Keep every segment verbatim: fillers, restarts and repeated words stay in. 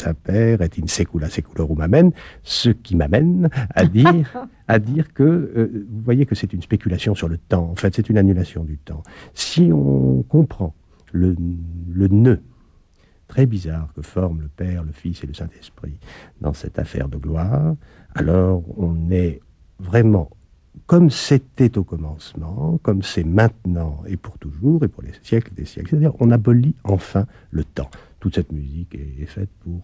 Saint-Père est in secula seculorum amen, ce qui m'amène à dire, à dire que, euh, vous voyez que c'est une spéculation sur le temps, en fait c'est une annulation du temps. Si on comprend le, le nœud très bizarre que forment le Père, le Fils et le Saint-Esprit dans cette affaire de gloire, alors on est vraiment comme c'était au commencement, comme c'est maintenant et pour toujours et pour les siècles des siècles. C'est-à-dire on abolit enfin le temps. Toute cette musique est, est faite pour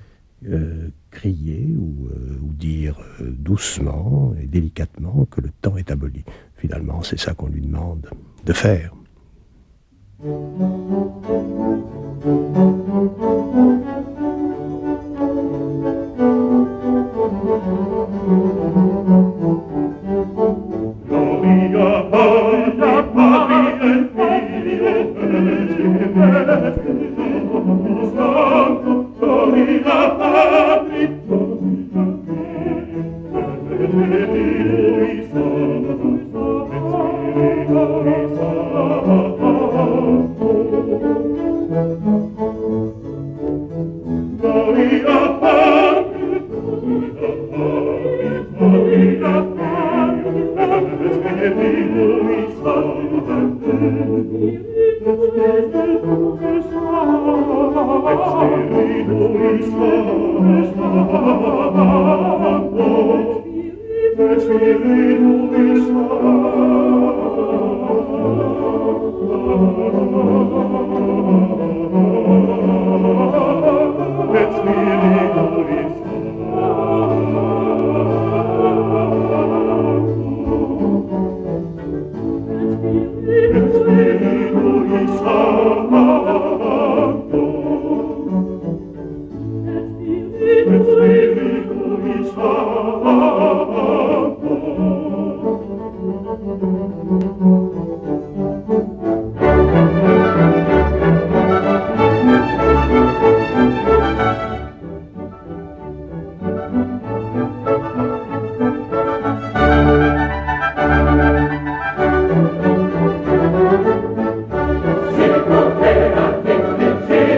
euh, crier ou, euh, ou dire euh, doucement et délicatement que le temps est aboli. Finalement, c'est ça qu'on lui demande de faire.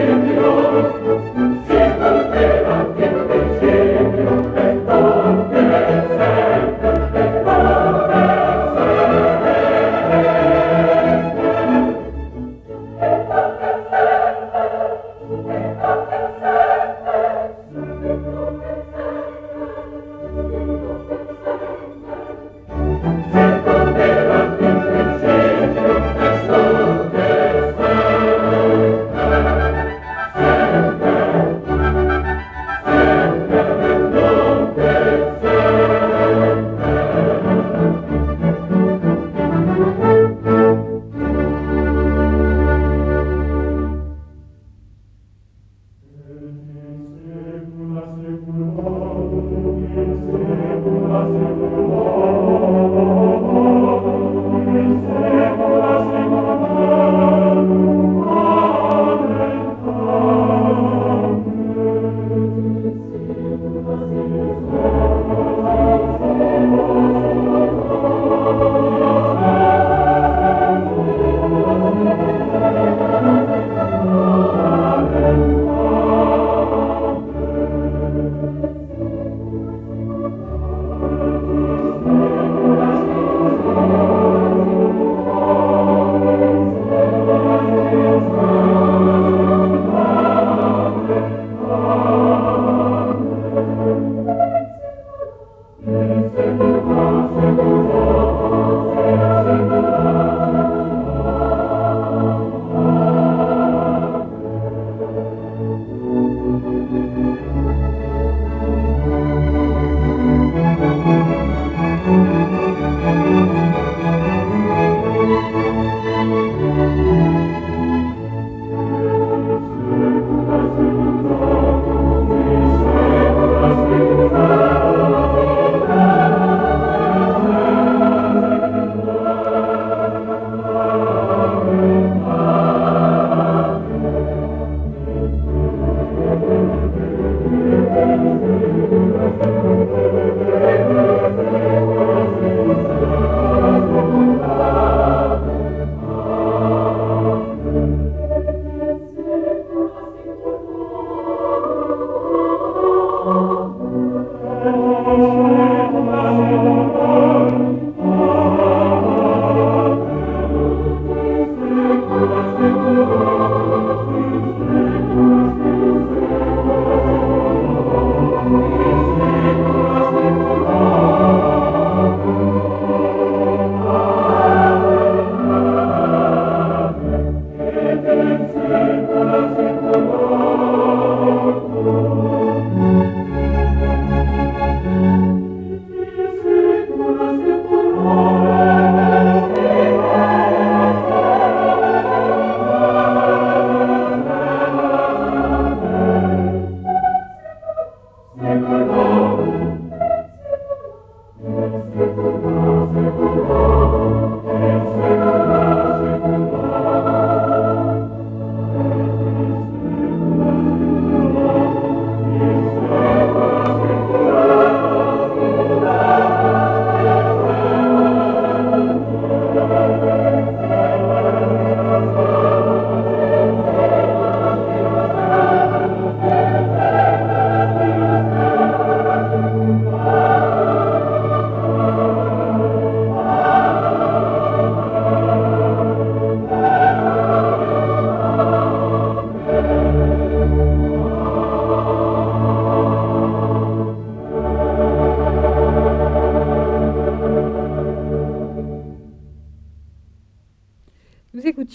Yeah.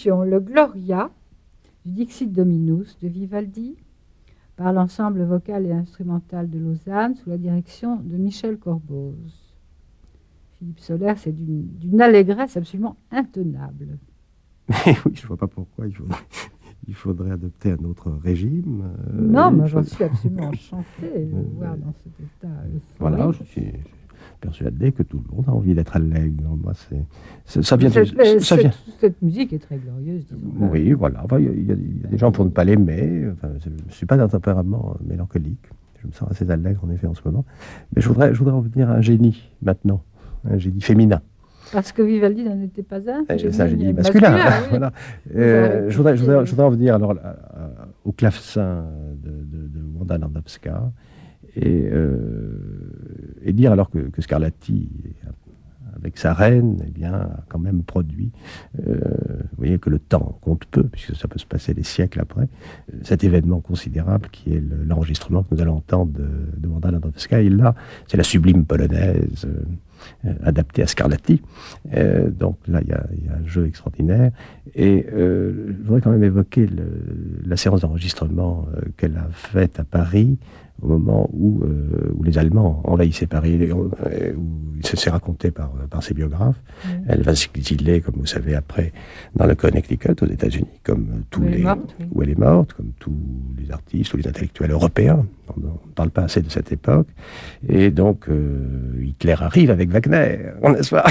exécution, le Gloria du Dixit Dominus de Vivaldi par l'ensemble vocal et instrumental de Lausanne sous la direction de Michel Corboz. Philippe Soler, c'est d'une, d'une allégresse absolument intenable. Oui, je ne vois pas pourquoi il faudrait, il faudrait adopter un autre régime. Euh, non, mais j'en suis absolument enchantée de vous voir dans cet état. Voilà, je suis persuadé que tout le monde a envie d'être allègre. Moi, c'est, c'est, ça vient cette, de, ça cette, vient. cette musique est très glorieuse, disons. Oui, voilà. Il enfin, y, y, y a des gens pour ne pas l'aimer. Enfin, je ne suis pas d'un tempérament mélancolique. Je me sens assez allègre, en effet, en ce moment. Mais je voudrais, je voudrais revenir à un génie, maintenant. Un génie féminin. Parce que Vivaldi n'en était pas un. C'est un génie masculin. masculin oui. Voilà. Euh, je, voudrais, je, voudrais, je voudrais en venir alors, à, à, au clavecin de, de, de Wanda Landowska et, euh, et dire alors que, que Scarlatti, avec sa reine, eh bien, a quand même produit, euh, vous voyez que le temps compte peu, puisque ça peut se passer des siècles après, cet événement considérable qui est le, l'enregistrement que nous allons entendre de, de Wanda Landowska. Et là, c'est la sublime polonaise euh, adaptée à Scarlatti. Euh, donc là, il y, y a un jeu extraordinaire. Et euh, je voudrais quand même évoquer le, la séance d'enregistrement euh, qu'elle a faite à Paris, au moment où, euh, où les Allemands envahissaient Paris, où c'est, c'est raconté par, par ses biographes. Mmh. Elle va s'exiler, comme vous savez, après, dans le Connecticut, aux États-Unis, comme tous où les, elle est morte, oui. où elle est morte, comme tous les artistes, tous les intellectuels européens. On ne parle pas assez de cette époque. Et donc, euh, Hitler arrive avec Wagner, n'est-ce pas?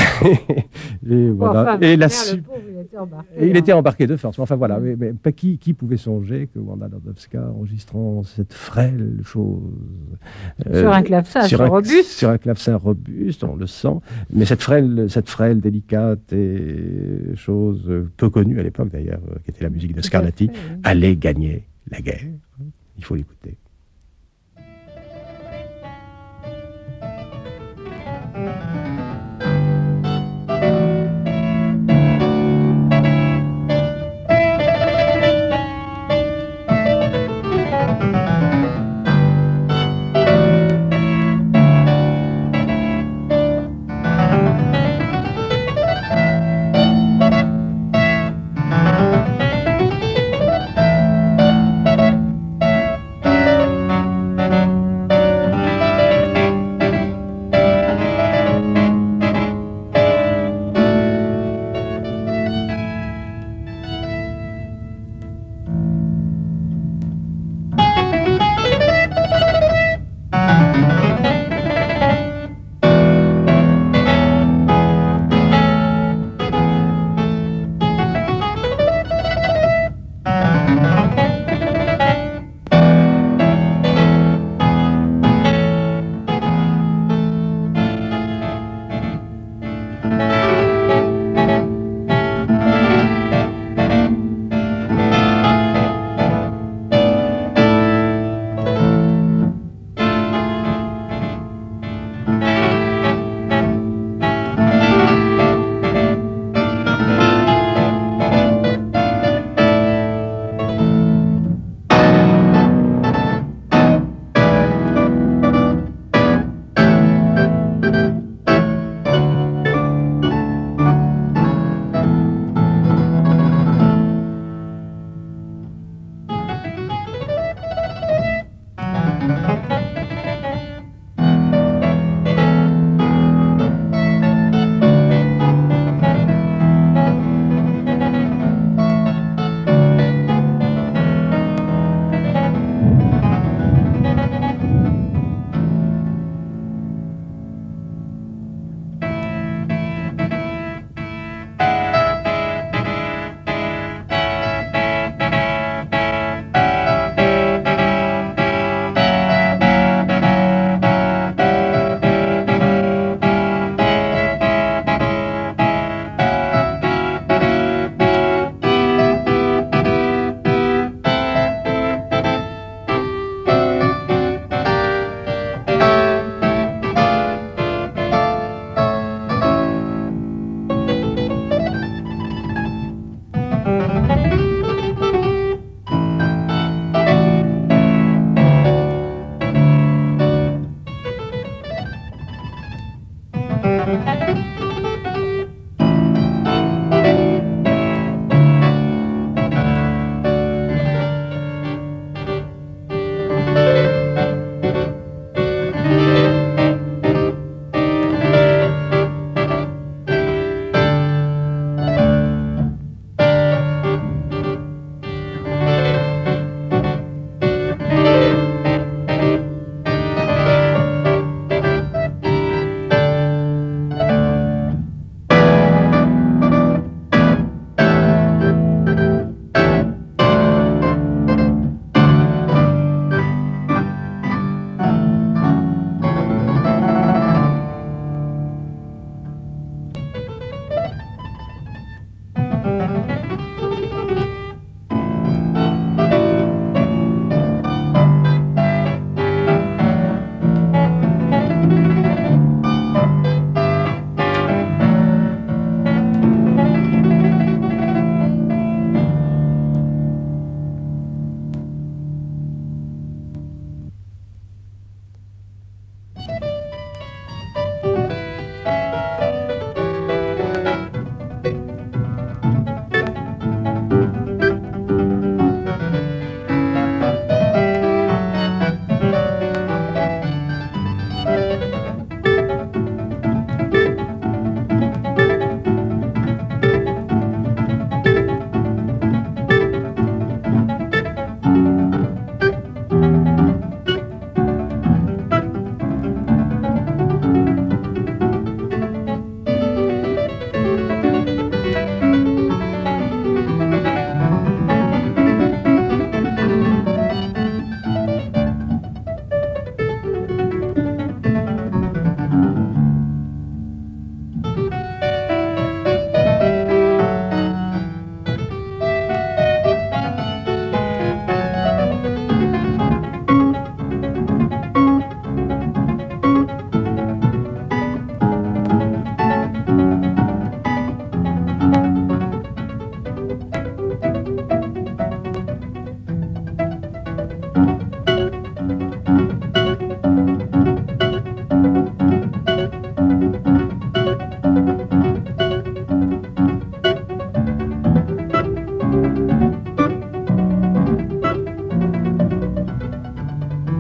Et voilà. Enfin, et, la su... pauvre, il était embarqué, et il était embarqué de force. Enfin voilà. Mmh. Mais, mais qui, qui pouvait songer que Wanda Landowska, enregistrant cette frêle chose, Euh, sur un clavecin sur un, robuste. Sur un clavecin robuste, on le sent. Mais cette frêle, cette frêle délicate et chose peu connue à l'époque d'ailleurs, qui était la musique de Scarlatti, fait, oui. allait gagner la guerre. Il faut l'écouter.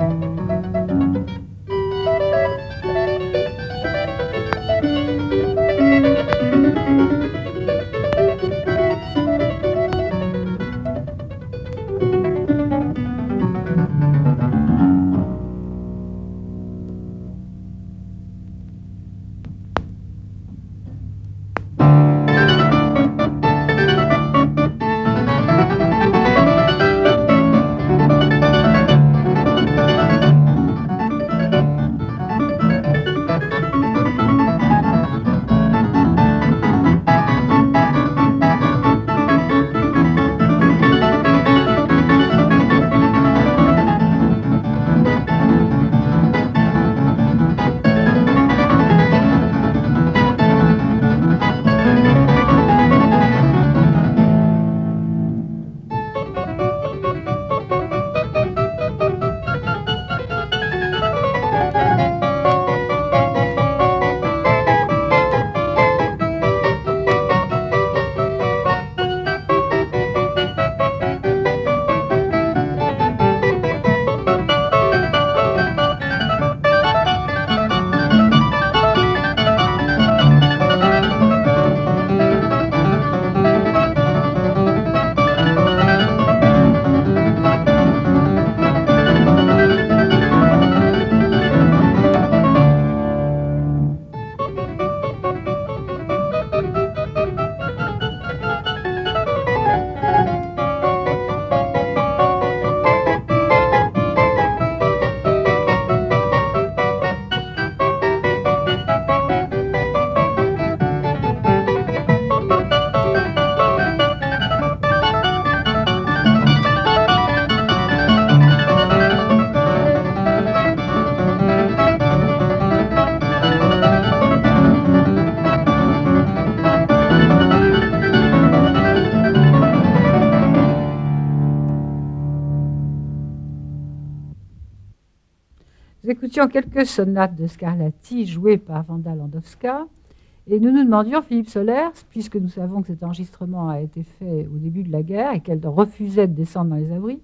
Nous écoutions quelques sonates de Scarlatti jouées par Wanda Landowska et nous nous demandions, Philippe Solers, puisque nous savons que cet enregistrement a été fait au début de la guerre et qu'elle refusait de descendre dans les abris,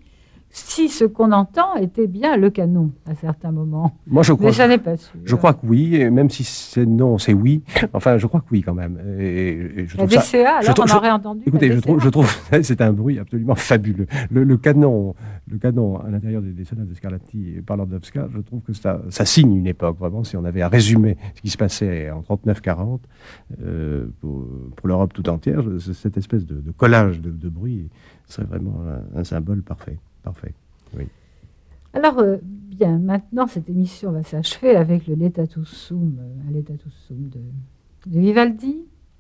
si ce qu'on entend était bien le canon à certains moments. Moi, je crois, mais ça n'est pas sûr. Je crois que oui, et même si c'est non, c'est oui. Enfin, je crois que oui quand même. Et, et je la trouve D C A, ça, alors je, on aurait entendu. Écoutez, je trouve, je trouve c'est un bruit absolument fabuleux. Le, le canon, le canon à l'intérieur des, des sonates de Scarlatti par Landowska, je trouve que ça, ça signe une époque vraiment. Si on avait à résumer ce qui se passait en trente-neuf quarante euh, pour, pour l'Europe tout entière, cette espèce de, de collage de, de bruit serait vraiment un, un symbole parfait, parfait. Oui. Alors, euh, bien, maintenant, cette émission va s'achever avec le L'Etatus Sum, euh, L'Etatus Sum de, de Vivaldi,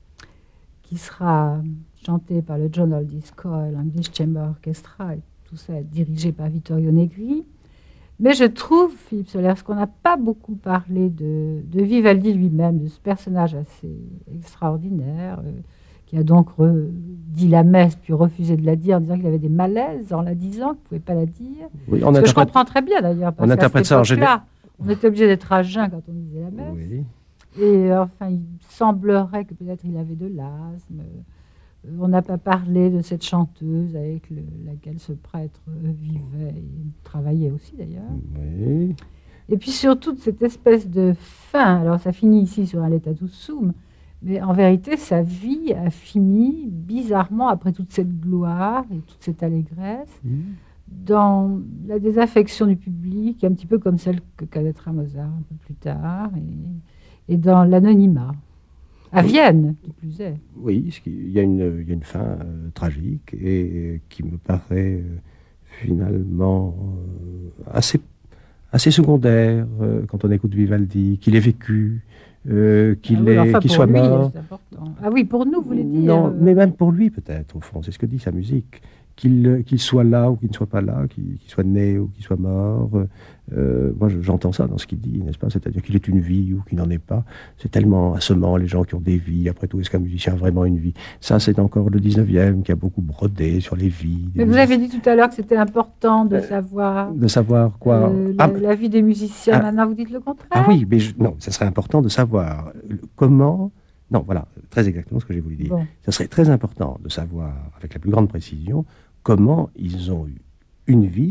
qui sera chanté par le John Aldis Coyle English Chamber Orchestra, et tout ça est dirigé par Vittorio Negri. Mais je trouve, Philippe Solers, qu'on n'a pas beaucoup parlé de, de Vivaldi lui-même, de ce personnage assez extraordinaire, euh, qui a donc re, dit la messe, puis refusé de la dire, en disant qu'il avait des malaises en la disant, qu'il ne pouvait pas la dire. Oui, on Ce que je comprends très bien d'ailleurs, parce on qu'à interprète cette ça en général. On était obligé d'être à jeun quand on disait la messe. Oui. Et enfin, il semblerait que peut-être il avait de l'asthme. Euh, on n'a pas parlé de cette chanteuse avec le, laquelle ce prêtre vivait et travaillait aussi d'ailleurs. Oui. Et puis surtout de cette espèce de fin. Alors ça finit ici sur un L'Etatus Sum. Mais en vérité, sa vie a fini bizarrement, après toute cette gloire et toute cette allégresse, mmh. dans la désaffection du public, un petit peu comme celle que connaîtra Mozart un peu plus tard, et, et dans l'anonymat. À oui. Vienne, qui plus est. Oui, il y a une, il y a une fin euh, tragique et qui me paraît euh, finalement euh, assez, assez secondaire euh, quand on écoute Vivaldi, qu'il ait vécu. Euh, qu'il ah oui, enfin, qu'il soit lui, mort. Ah oui, pour nous, vous voulez dire Non, euh... mais même pour lui peut-être, au fond, c'est ce que dit sa musique. Qu'il qu'il soit là ou qu'il ne soit pas là, qu'il qu'il soit né ou qu'il soit mort. Euh, moi, j'entends ça dans ce qu'il dit, n'est-ce pas? C'est-à-dire qu'il ait une vie ou qu'il n'en ait pas. C'est tellement assommant, les gens qui ont des vies. Après tout, est-ce qu'un musicien a vraiment une vie? Ça, c'est encore le dix-neuvième qui a beaucoup brodé sur les vies. Mais vous avez dit tout à l'heure que c'était important de euh, savoir... De savoir quoi euh, la, ah, la vie des musiciens. Ah, maintenant, vous dites le contraire? Ah oui, mais je, non, ça serait important de savoir comment... Non, voilà, très exactement ce que j'ai voulu dire. Bon. Ça serait très important de savoir, avec la plus grande précision, comment ils ont eu une vie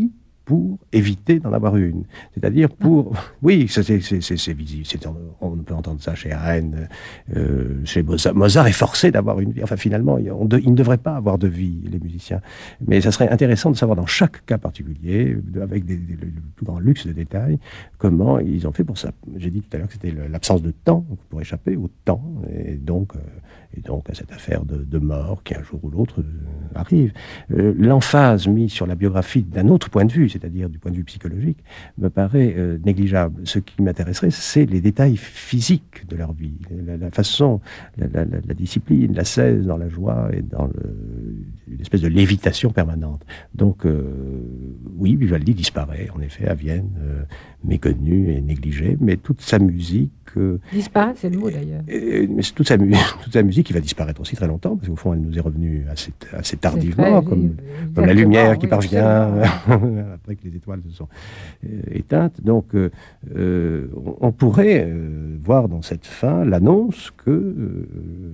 pour éviter d'en avoir une. C'est-à-dire pour... Ah. Oui, c'est, c'est, c'est, c'est visible. C'est, on peut entendre ça chez Haydn, euh, chez Mozart. Mozart est forcé d'avoir une vie. Enfin, finalement, on de, il ne devrait pas avoir de vie, les musiciens. Mais ça serait intéressant de savoir dans chaque cas particulier, avec des, des, le plus grand luxe de détails, comment ils ont fait pour ça. J'ai dit tout à l'heure que c'était l'absence de temps pour échapper au temps, et donc, euh, et donc à cette affaire de, de mort qui un jour ou l'autre euh, arrive. Euh, l'emphase mise sur la biographie d'un autre point de vue, c'est-à-dire du point de vue psychologique, me paraît euh, négligeable. Ce qui m'intéresserait, c'est les détails physiques de leur vie, la, la façon, la, la, la, la discipline, l'ascèse dans la joie et dans le, une espèce de lévitation permanente. Donc, euh, oui, Vivaldi disparaît, en effet, à Vienne, euh, méconnu et négligé, mais toute sa musique... Euh, disparaît, c'est le mot d'ailleurs. Et, et, mais toute sa, toute sa musique qui va disparaître aussi très longtemps, parce qu'au fond, elle nous est revenue assez, assez tardivement, vrai, comme, comme la lumière oui, qui parvient après que les étoiles se sont euh, éteintes. Donc, euh, euh, on, on pourrait euh, voir dans cette fin l'annonce que euh,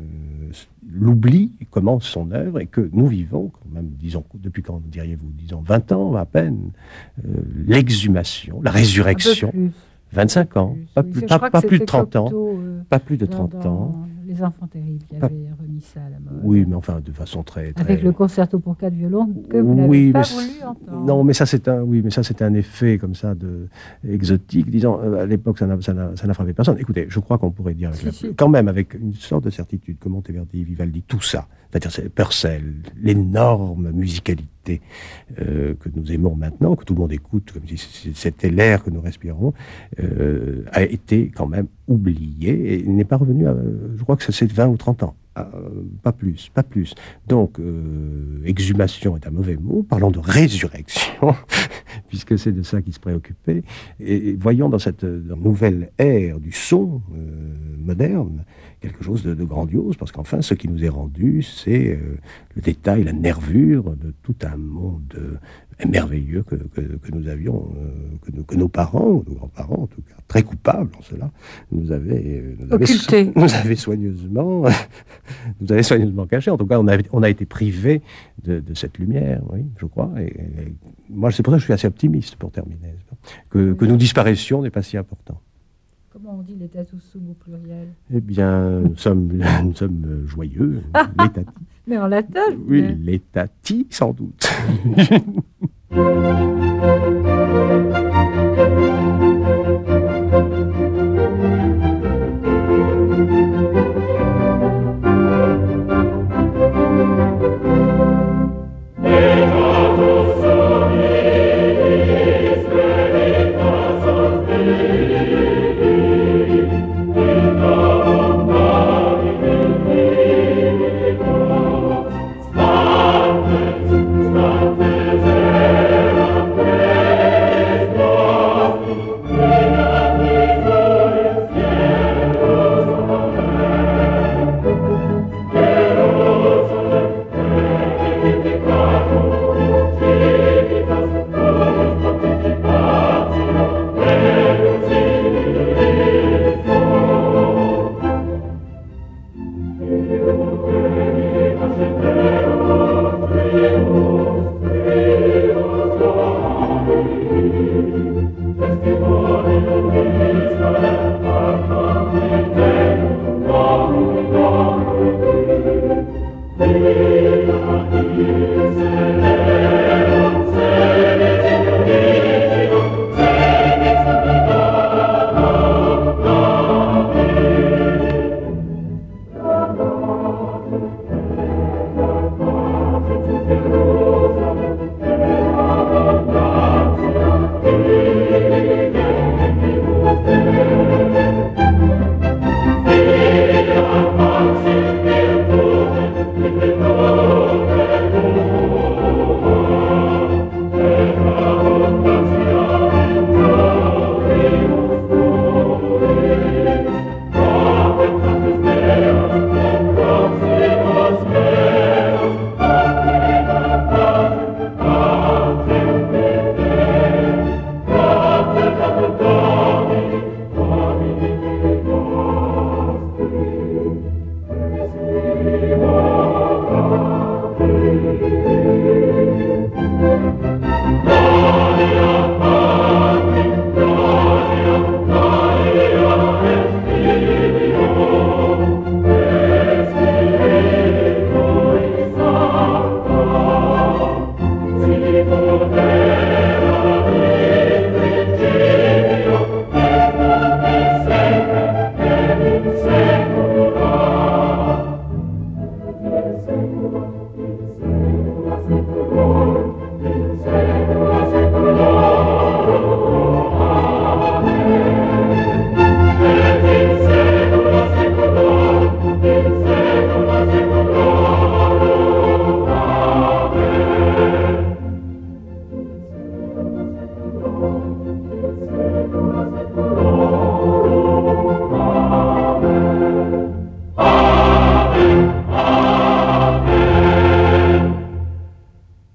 l'oubli commence son œuvre et que nous vivons, quand même, disons, depuis quand diriez-vous, disons vingt ans à peine, euh, l'exhumation, la résurrection. vingt-cinq ans, pas plus, oui, pas, pas plus de trente ans, euh, pas plus de trente dans ans. Les Enfants terribles qui avaient remis ça à la mode. Oui, mais enfin de façon très, très... Avec le concerto pour quatre violons que vous n'avez oui, pas mais voulu entendre. Non, mais ça c'est un, oui, mais ça c'est un effet comme ça de exotique. Disons, à l'époque ça n'a, ça n'a, ça n'a frappé personne. Écoutez, je crois qu'on pourrait dire avec si, la, si. quand même avec une sorte de certitude que Monteverdi, Vivaldi, tout ça, c'est-à-dire c'est Purcell, l'énorme musicalité euh, que nous aimons maintenant, que tout le monde écoute, comme si c'était l'air que nous respirons, euh, a été quand même oublié et n'est pas revenu à, je crois que c'est vingt ou trente ans. Euh, pas plus, pas plus. Donc, euh, exhumation est un mauvais mot. Parlons de résurrection, puisque c'est de ça qu'il se préoccupait. Et, et voyons dans cette dans nouvelle ère du son euh, moderne quelque chose de, de grandiose, parce qu'enfin, ce qui nous est rendu, c'est euh, le détail, la nervure de tout un monde euh, merveilleux que, que, que nous avions, euh, que, nous, que nos parents, nos grands-parents en tout cas, très coupables en cela, nous avaient, euh, nous avaient, so- nous avaient soigneusement, nous avaient soigneusement caché. En tout cas, on a, on a été privés de, de cette lumière, oui, je crois. Et, et moi, c'est pour ça que je suis assez optimiste pour terminer. Que, que nous disparaissions n'est pas si important. Comment on dit l'étatussum au pluriel? Eh bien, nous sommes, nous sommes joyeux, l'étati. Mais en latin? Oui, l'étati, sans doute.